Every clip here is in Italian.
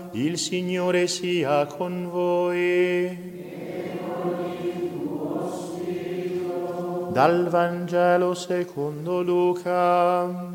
Il Signore sia con voi. Dal Vangelo secondo Luca.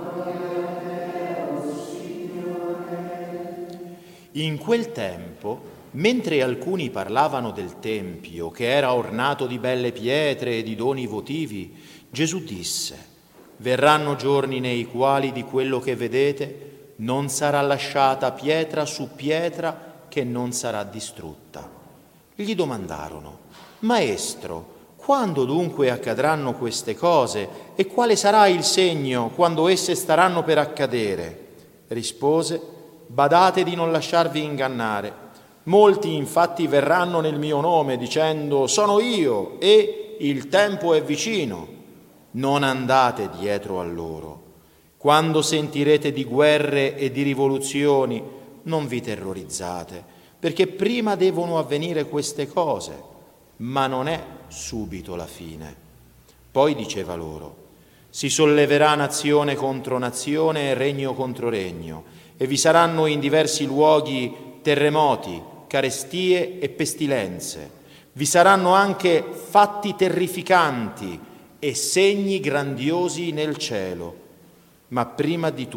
In quel tempo, mentre alcuni parlavano del Tempio, che era ornato di belle pietre e di doni votivi, Gesù disse: verranno giorni nei quali di quello che vedete non sarà lasciata pietra su pietra che non sarà distrutta. Gli domandarono: Maestro, quando dunque accadranno queste cose e quale sarà il segno quando esse staranno per accadere? Rispose: badate di non lasciarvi ingannare. Molti infatti verranno nel mio nome dicendo: sono io e il tempo è vicino. Non andate dietro a loro. Quando sentirete di guerre e di rivoluzioni, non vi terrorizzate, perché prima devono avvenire queste cose, ma non è subito la fine. Poi diceva loro: si solleverà nazione contro nazione e regno contro regno, e vi saranno in diversi luoghi terremoti, carestie e pestilenze. Vi saranno anche fatti terrificanti e segni grandiosi nel cielo. Ma prima di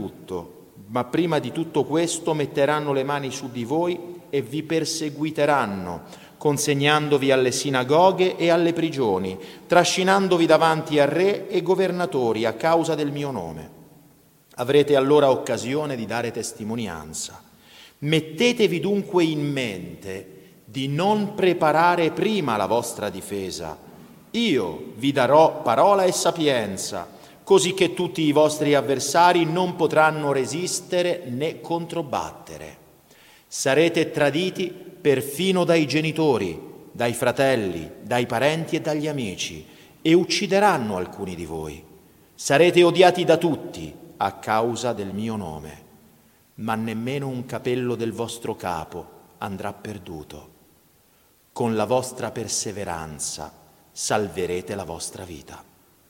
tutto questo metteranno le mani su di voi e vi perseguiteranno, consegnandovi alle sinagoghe e alle prigioni, trascinandovi davanti a re e governatori a causa del mio nome. Avrete allora occasione di dare testimonianza. Mettetevi dunque in mente di non preparare prima la vostra difesa. Io vi darò parola e sapienza, così che tutti i vostri avversari non potranno resistere né controbattere. Sarete traditi perfino dai genitori, dai fratelli, dai parenti e dagli amici, e uccideranno alcuni di voi. Sarete odiati da tutti a causa del mio nome, ma nemmeno un capello del vostro capo andrà perduto. Con la vostra perseveranza salverete la vostra vita.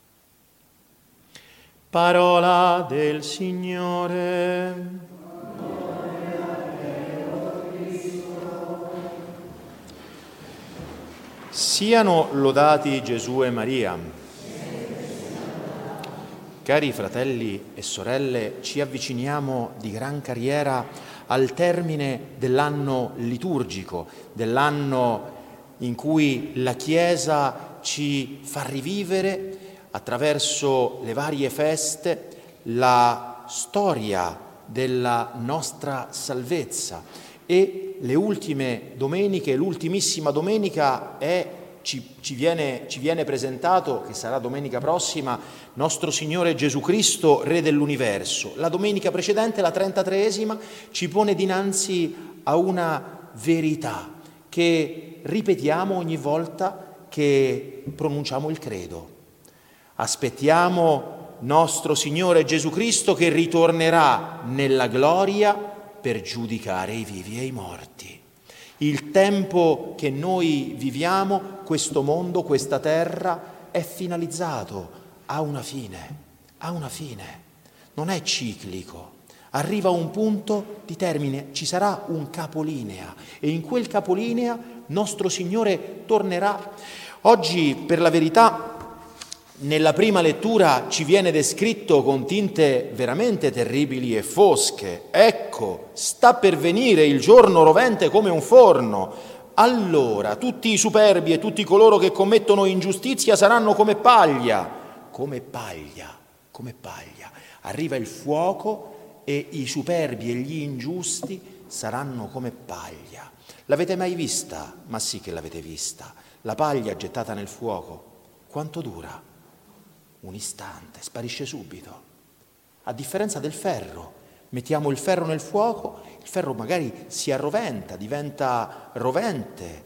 Parola del Signore. Siano lodati Gesù e Maria. Cari fratelli e sorelle, ci avviciniamo di gran carriera al termine dell'anno liturgico, dell'anno in cui la Chiesa ci fa rivivere attraverso le varie feste la storia della nostra salvezza. E le ultime domeniche, l'ultimissima domenica ci viene presentato, che sarà domenica prossima, nostro Signore Gesù Cristo, Re dell'universo. La domenica precedente, la 33esima, ci pone dinanzi a una verità che ripetiamo ogni volta che pronunciamo il credo. Aspettiamo nostro Signore Gesù Cristo che ritornerà nella gloria per giudicare i vivi e i morti. Il tempo che noi viviamo, questo mondo, questa terra, è finalizzato, ha una fine, non è ciclico. Arriva un punto di termine, ci sarà un capolinea e in quel capolinea nostro Signore tornerà. Oggi, per la verità, nella prima lettura ci viene descritto con tinte veramente terribili e fosche. Ecco, sta per venire il giorno rovente come un forno. Allora tutti i superbi e tutti coloro che commettono ingiustizia saranno come paglia. Come paglia. Arriva il fuoco e i superbi e gli ingiusti saranno come paglia. L'avete mai vista? Ma sì che l'avete vista. La paglia gettata nel fuoco, quanto dura? Un istante, sparisce subito. A differenza del ferro, mettiamo il ferro nel fuoco, il ferro magari si arroventa, diventa rovente,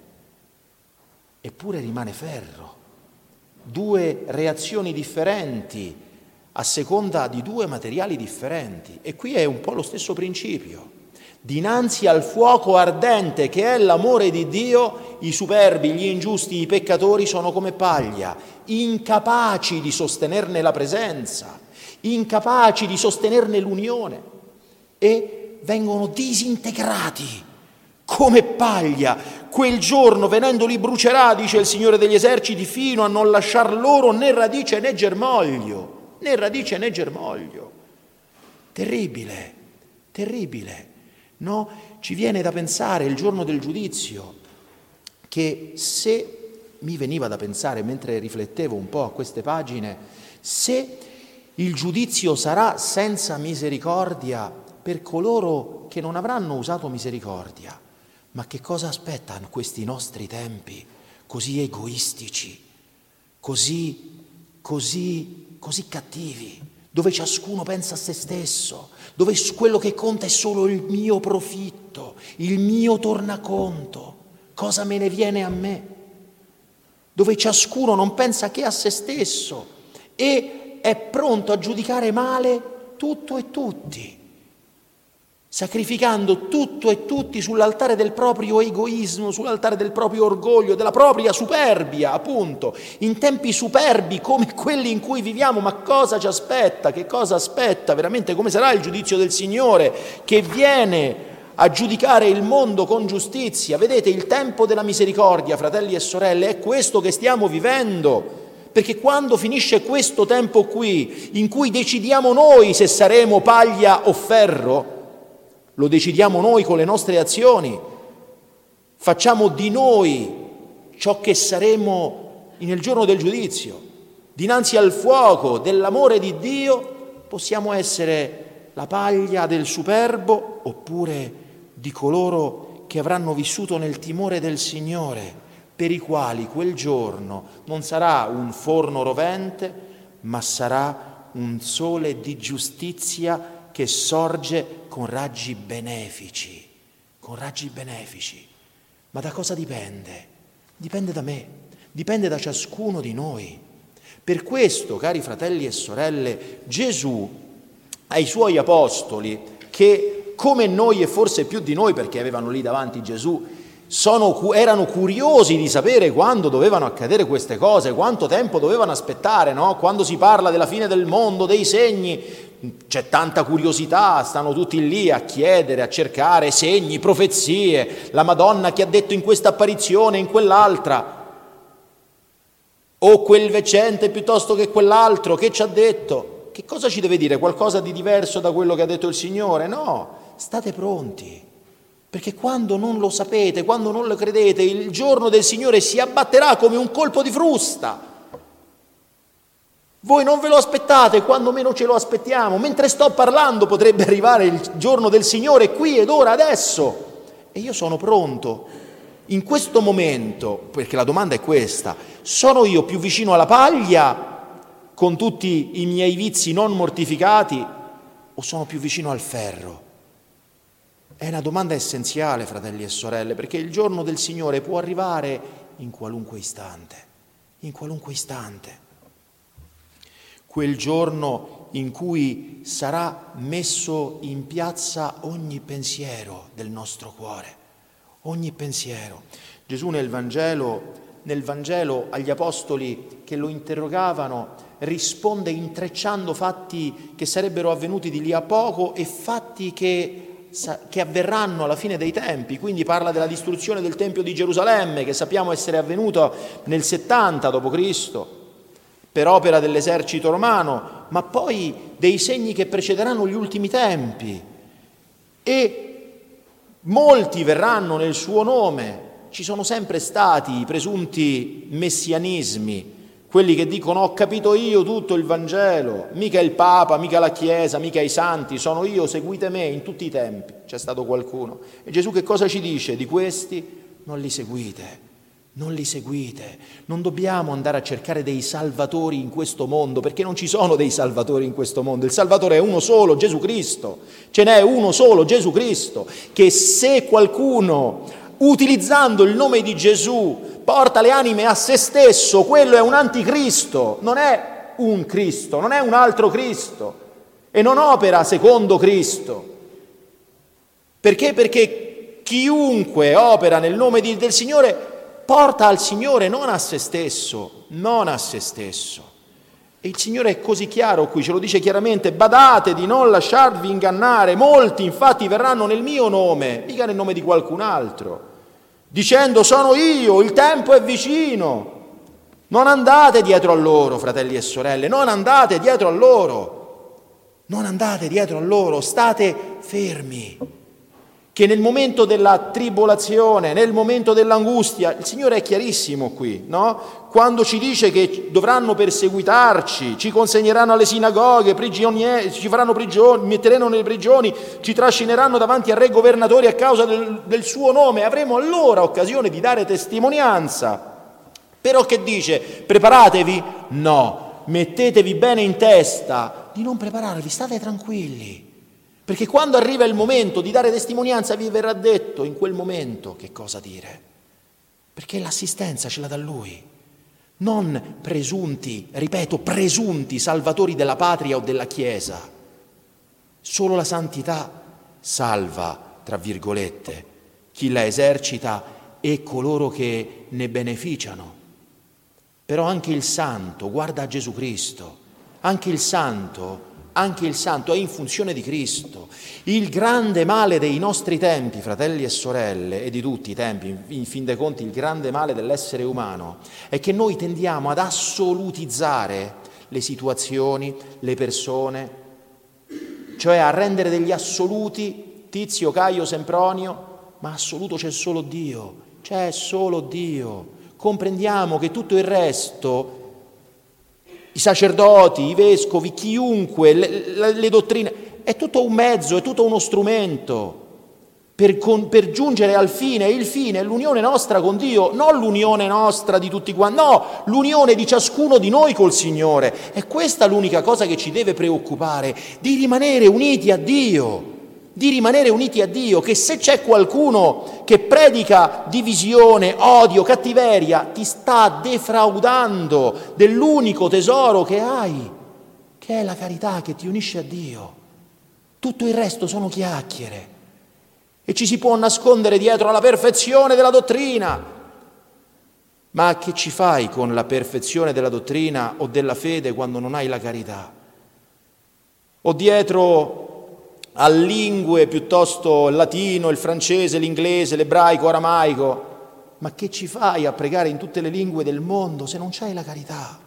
eppure rimane ferro. Due reazioni differenti a seconda di due materiali differenti. E qui è un po' lo stesso principio. Dinanzi al fuoco ardente che è l'amore di Dio, i superbi, gli ingiusti, i peccatori sono come paglia, incapaci di sostenerne la presenza, incapaci di sostenerne l'unione. E vengono disintegrati come paglia. Quel giorno, venendo, li brucerà, dice il Signore degli eserciti, fino a non lasciar loro né radice né germoglio. Né radice né germoglio. Terribile, terribile. No? Ci viene da pensare il giorno del giudizio, che se mi veniva da pensare mentre riflettevo un po' a queste pagine, se il giudizio sarà senza misericordia per coloro che non avranno usato misericordia, ma che cosa aspettano questi nostri tempi così egoistici, così cattivi, dove ciascuno pensa a se stesso, dove quello che conta è solo il mio profitto, il mio tornaconto, cosa me ne viene a me, dove ciascuno non pensa che a se stesso e è pronto a giudicare male tutto e tutti, sacrificando tutto e tutti sull'altare del proprio egoismo, sull'altare del proprio orgoglio, della propria superbia, appunto, in tempi superbi come quelli in cui viviamo. Ma cosa ci aspetta? Che cosa aspetta veramente? Come sarà il giudizio del Signore che viene a giudicare il mondo con giustizia? Vedete, il tempo della misericordia, fratelli e sorelle, è questo che stiamo vivendo. Perché quando finisce questo tempo qui, in cui decidiamo noi se saremo paglia o ferro, lo decidiamo noi con le nostre azioni, facciamo di noi ciò che saremo nel giorno del giudizio. Dinanzi al fuoco dell'amore di Dio possiamo essere la paglia del superbo oppure di coloro che avranno vissuto nel timore del Signore, per i quali quel giorno non sarà un forno rovente, ma sarà un sole di giustizia che sorge con raggi benefici, Ma da cosa dipende? Dipende da me, dipende da ciascuno di noi. Per questo, cari fratelli e sorelle, Gesù ai suoi apostoli, che come noi e forse più di noi, perché avevano lì davanti Gesù, erano curiosi di sapere quando dovevano accadere queste cose, quanto tempo dovevano aspettare, no? Quando si parla della fine del mondo, dei segni, c'è tanta curiosità, stanno tutti lì a chiedere, a cercare segni, profezie, la Madonna che ha detto in questa apparizione, in quell'altra, o quel veggente piuttosto che quell'altro, che ci ha detto? Che cosa ci deve dire? Qualcosa di diverso da quello che ha detto il Signore? No, state pronti. Perché quando non lo sapete, quando non lo credete, il giorno del Signore si abbatterà come un colpo di frusta. Voi non ve lo aspettate, quando meno ce lo aspettiamo. Mentre sto parlando potrebbe arrivare il giorno del Signore qui ed ora, adesso. E io sono pronto. In questo momento, perché la domanda è questa, sono io più vicino alla paglia con tutti i miei vizi non mortificati o sono più vicino al ferro? È una domanda essenziale, fratelli e sorelle, perché il giorno del Signore può arrivare in qualunque istante, Quel giorno in cui sarà messo in piazza ogni pensiero del nostro cuore, ogni pensiero. Gesù nel Vangelo agli apostoli che lo interrogavano risponde intrecciando fatti che sarebbero avvenuti di lì a poco e fatti che avverranno alla fine dei tempi. Quindi parla della distruzione del Tempio di Gerusalemme, che sappiamo essere avvenuto nel 70 d.C., per opera dell'esercito romano, ma poi dei segni che precederanno gli ultimi tempi. E molti verranno nel suo nome. Ci sono sempre stati i presunti messianismi, quelli che dicono: ho capito io tutto il Vangelo, mica il Papa, mica la Chiesa, mica i santi, sono io, seguite me. In tutti i tempi c'è stato qualcuno. E Gesù che cosa ci dice di questi? Non li seguite, non dobbiamo andare a cercare dei salvatori in questo mondo, perché non ci sono dei salvatori in questo mondo. Il Salvatore è uno solo, Gesù Cristo. Ce n'è uno solo, Gesù Cristo, che se qualcuno, utilizzando il nome di Gesù, porta le anime a se stesso, quello è un anticristo, non è un Cristo, non è un altro Cristo e non opera secondo Cristo. Perché? Perché chiunque opera nel nome del Signore porta al Signore, non a se stesso. E il Signore è così chiaro qui, ce lo dice chiaramente: badate di non lasciarvi ingannare, molti infatti verranno nel mio nome, mica nel nome di qualcun altro, dicendo sono io, il tempo è vicino. Non andate dietro a loro, fratelli e sorelle, non andate dietro a loro, non andate dietro a loro, state fermi. Che nel momento della tribolazione, nel momento dell'angustia, il Signore è chiarissimo qui, no? Quando ci dice che dovranno perseguitarci, ci consegneranno alle sinagoghe, ci faranno prigioni, metteranno nelle prigioni, ci trascineranno davanti a re governatori a causa del suo nome, avremo allora occasione di dare testimonianza. Però che dice? Preparatevi? No, mettetevi bene in testa di non prepararvi, state tranquilli. Perché quando arriva il momento di dare testimonianza vi verrà detto in quel momento che cosa dire. Perché l'assistenza ce la dà Lui. Non presunti, ripeto, presunti salvatori della patria o della Chiesa. Solo la santità salva, tra virgolette, chi la esercita e coloro che ne beneficiano. Però anche il santo guarda a Gesù Cristo, anche il santo è in funzione di Cristo. Il grande male dei nostri tempi, fratelli e sorelle, e di tutti i tempi, in fin dei conti il grande male dell'essere umano, è che noi tendiamo ad assolutizzare le situazioni, le persone, cioè a rendere degli assoluti Tizio, Caio, Sempronio, ma assoluto c'è solo Dio, c'è solo Dio. Comprendiamo che tutto il resto, i sacerdoti, i vescovi, chiunque, le dottrine, è tutto un mezzo, è tutto uno strumento per giungere al fine. Il fine è l'unione nostra con Dio, non l'unione nostra di tutti quanti, no, l'unione di ciascuno di noi col Signore. È questa l'unica cosa che ci deve preoccupare, di rimanere uniti a Dio. Che se c'è qualcuno che predica divisione, odio, cattiveria, ti sta defraudando dell'unico tesoro che hai, che è la carità che ti unisce a Dio. Tutto il resto sono chiacchiere e ci si può nascondere dietro alla perfezione della dottrina. Ma che ci fai con la perfezione della dottrina o della fede quando non hai la carità? O dietro a lingue piuttosto il latino, il francese, l'inglese, l'ebraico, aramaico. Ma che ci fai a pregare in tutte le lingue del mondo se non c'hai la carità?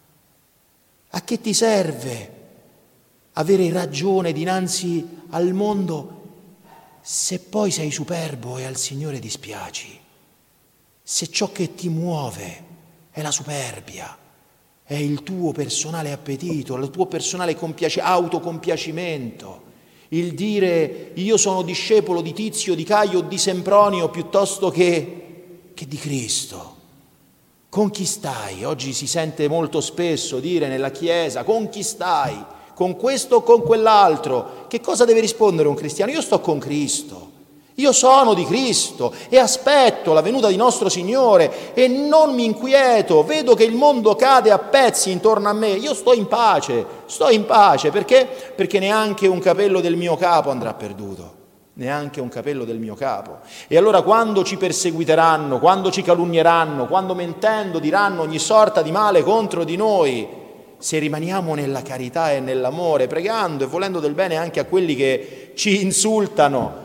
A che ti serve avere ragione dinanzi al mondo se poi sei superbo e al Signore dispiaci? Se ciò che ti muove è la superbia, è il tuo personale appetito, il tuo personale autocompiacimento, il dire io sono discepolo di Tizio, di Caio o di Sempronio piuttosto che di Cristo. Con chi stai? Oggi si sente molto spesso dire nella Chiesa, con chi stai? Con questo o con quell'altro? Che cosa deve rispondere un cristiano? Io sto con Cristo, io sono di Cristo e aspetto la venuta di nostro Signore e non mi inquieto, vedo che il mondo cade a pezzi intorno a me, io sto in pace, perché? Perché neanche un capello del mio capo andrà perduto, neanche un capello del mio capo. E allora quando ci perseguiteranno, quando ci calunnieranno, quando mentendo diranno ogni sorta di male contro di noi, se rimaniamo nella carità e nell'amore, pregando e volendo del bene anche a quelli che ci insultano,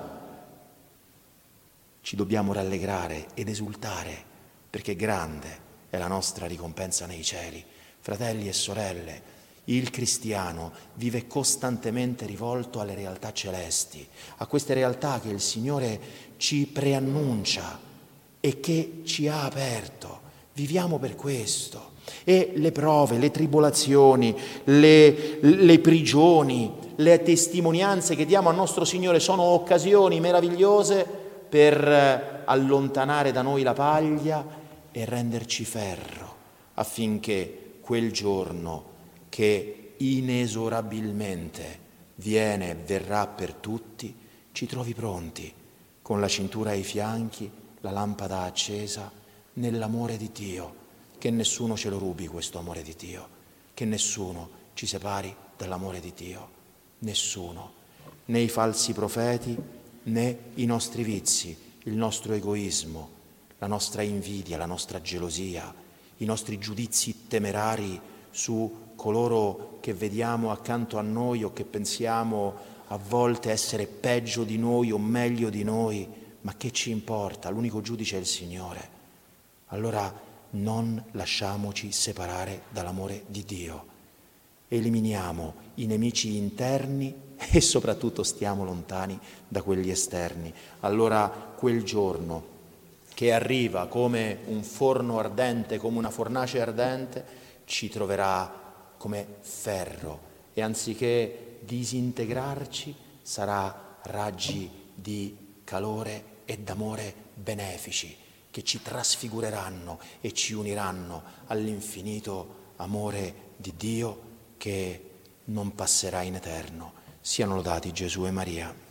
ci dobbiamo rallegrare ed esultare, perché grande è la nostra ricompensa nei cieli. Fratelli e sorelle, il cristiano vive costantemente rivolto alle realtà celesti, a queste realtà che il Signore ci preannuncia e che ci ha aperto. Viviamo per questo. E le prove, le tribolazioni, le prigioni, le testimonianze che diamo al nostro Signore sono occasioni meravigliose per allontanare da noi la paglia e renderci ferro, affinché quel giorno che inesorabilmente viene e verrà per tutti, ci trovi pronti, con la cintura ai fianchi, la lampada accesa, nell'amore di Dio, che nessuno ce lo rubi questo amore di Dio, che nessuno ci separi dall'amore di Dio, nessuno, né i falsi profeti, né i nostri vizi, il nostro egoismo, la nostra invidia, la nostra gelosia, i nostri giudizi temerari su coloro che vediamo accanto a noi o che pensiamo a volte essere peggio di noi o meglio di noi, ma che ci importa? L'unico giudice è il Signore. Allora non lasciamoci separare dall'amore di Dio. Eliminiamo i nemici interni e soprattutto stiamo lontani da quelli esterni. Allora quel giorno che arriva come un forno ardente, come una fornace ardente, ci troverà come ferro e anziché disintegrarci sarà raggi di calore e d'amore benefici che ci trasfigureranno e ci uniranno all'infinito amore di Dio che non passerà in eterno. Siano lodati Gesù e Maria.